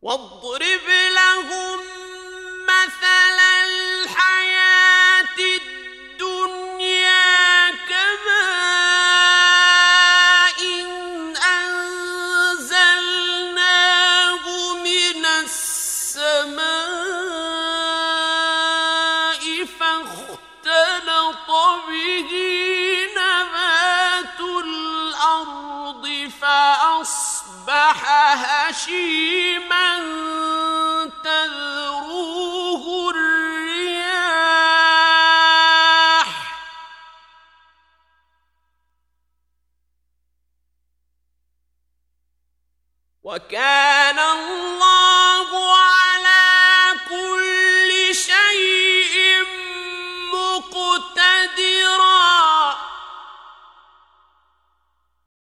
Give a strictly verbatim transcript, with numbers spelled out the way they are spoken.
واضرب لهم مثل الحياة الدنيا كماء أنزلناه من السماء فاختلط به نبات الأرض فأصبح هشيما تذروه الرياح وكان الله